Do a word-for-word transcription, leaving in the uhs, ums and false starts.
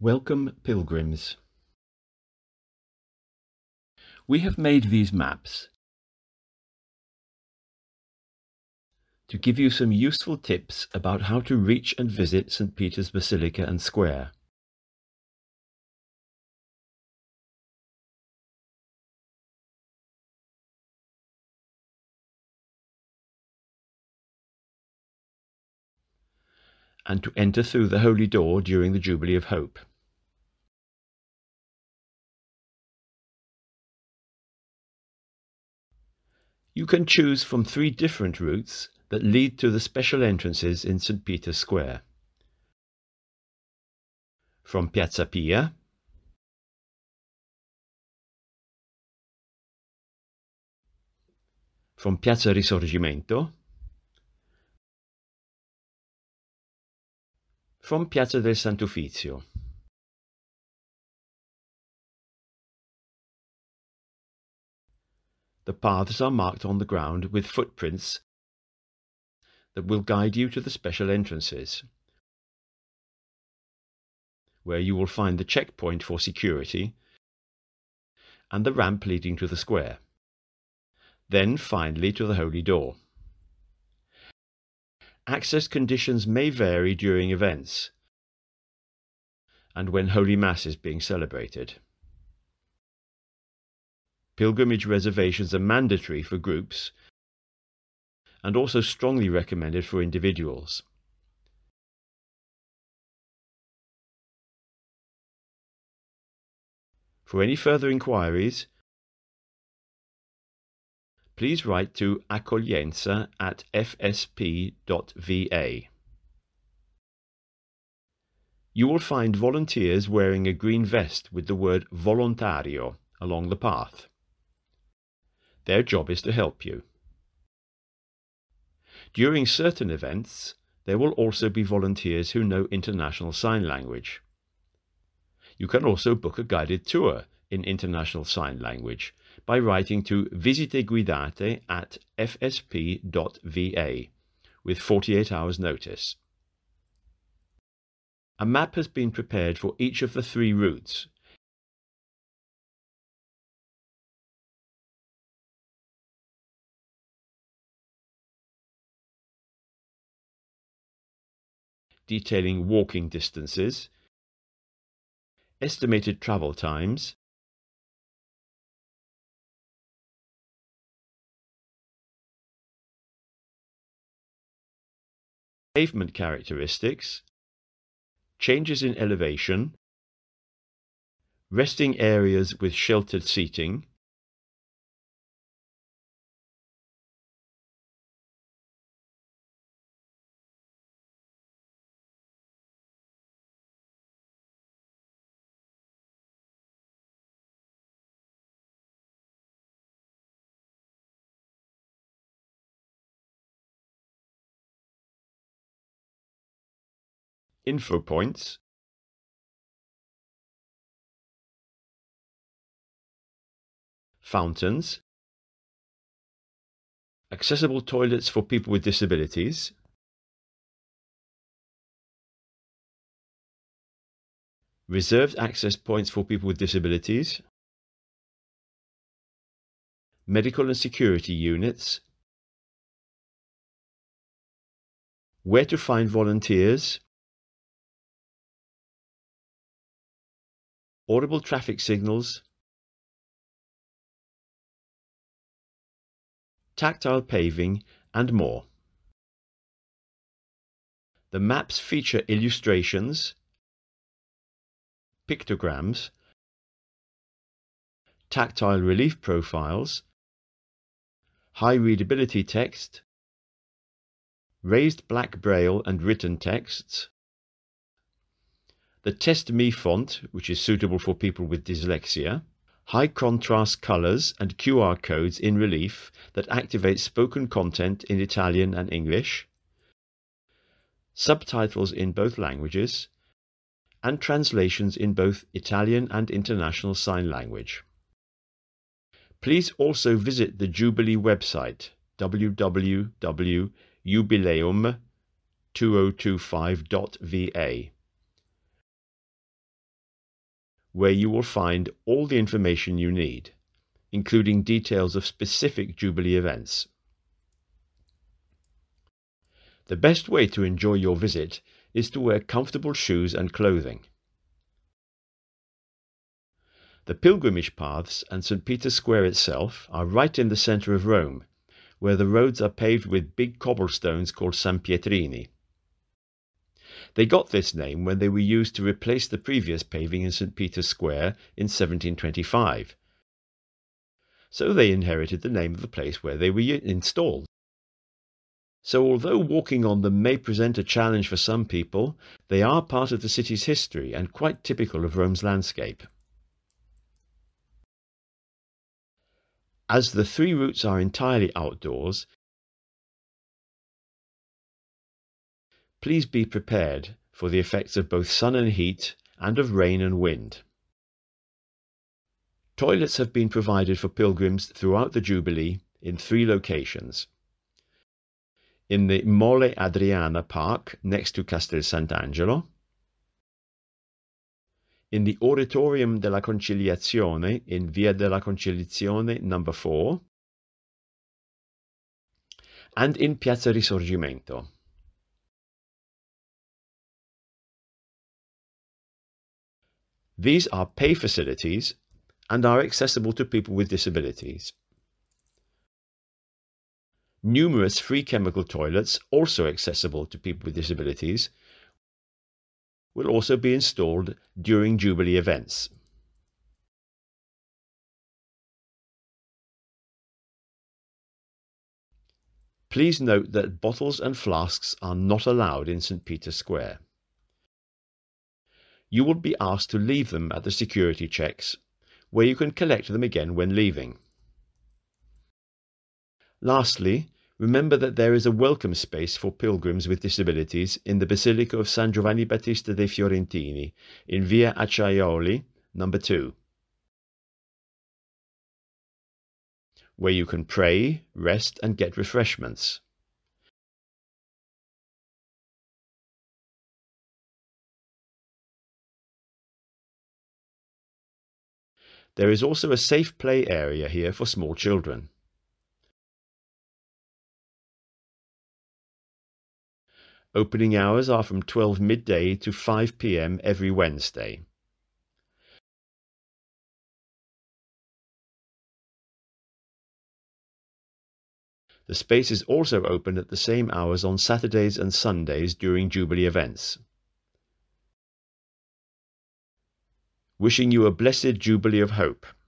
Welcome, pilgrims. We have made these maps to give you some useful tips about how to reach and visit Saint Peter's Basilica and Square. And to enter through the Holy Door during the Jubilee of Hope. You can choose from three different routes that lead to the special entrances in Saint Peter's Square. From Piazza Pia, from Piazza Risorgimento, from Piazza del Sant'Uffizio. The paths are marked on the ground with footprints that will guide you to the special entrances, where you will find the checkpoint for security and the ramp leading to the square, then finally to the Holy Door. Access conditions may vary during events and when Holy Mass is being celebrated. Pilgrimage reservations are mandatory for groups and also strongly recommended for individuals. For any further inquiries, please write to accoglienza at f s p dot v a. You will find volunteers wearing a green vest with the word volontario along the path. Their job is to help you. During certain events, there will also be volunteers who know International Sign Language. You can also book a guided tour in International Sign Language by writing to visite guidate at f s p dot v a with forty-eight hours notice. A map has been prepared for each of the three routes. Detailing walking distances, estimated travel times, pavement characteristics, changes in elevation, resting areas with sheltered seating, info points, fountains, accessible toilets for people with disabilities, reserved access points for people with disabilities, medical and security units, where to find volunteers, audible traffic signals, tactile paving, and more. The maps feature illustrations, pictograms, tactile relief profiles, high readability text, raised black braille and written texts, the Test Me font, which is suitable for people with dyslexia, high contrast colours and Q R codes in relief that activate spoken content in Italian and English, subtitles in both languages, and translations in both Italian and International Sign Language. Please also visit the Jubilee website w w w dot jubileum two thousand twenty-five dot v a. where you will find all the information you need, including details of specific Jubilee events. The best way to enjoy your visit is to wear comfortable shoes and clothing. The pilgrimage paths and Saint Peter's Square itself are right in the centre of Rome, where the roads are paved with big cobblestones called San Pietrini. They got this name when they were used to replace the previous paving in Saint Peter's Square in seventeen twenty-five. So they inherited the name of the place where they were installed. So although walking on them may present a challenge for some people, they are part of the city's history and quite typical of Rome's landscape. As the three routes are entirely outdoors, please be prepared for the effects of both sun and heat and of rain and wind. Toilets have been provided for pilgrims throughout the Jubilee in three locations. In the Mole Adriana Park next to Castel Sant'Angelo, in the Auditorium della Conciliazione in Via della Conciliazione number four, and in Piazza Risorgimento. These are pay facilities and are accessible to people with disabilities. Numerous free chemical toilets, also accessible to people with disabilities, will also be installed during Jubilee events. Please note that bottles and flasks are not allowed in Saint Peter's Square. You will be asked to leave them at the security checks, where you can collect them again when leaving. Lastly, remember that there is a welcome space for pilgrims with disabilities in the Basilica of San Giovanni Battista dei Fiorentini in Via Acciaioli, number two, where you can pray, rest and get refreshments. There is also a safe play area here for small children. Opening hours are from twelve midday to five p m every Wednesday. The space is also open at the same hours on Saturdays and Sundays during Jubilee events. Wishing you a blessed Jubilee of Hope.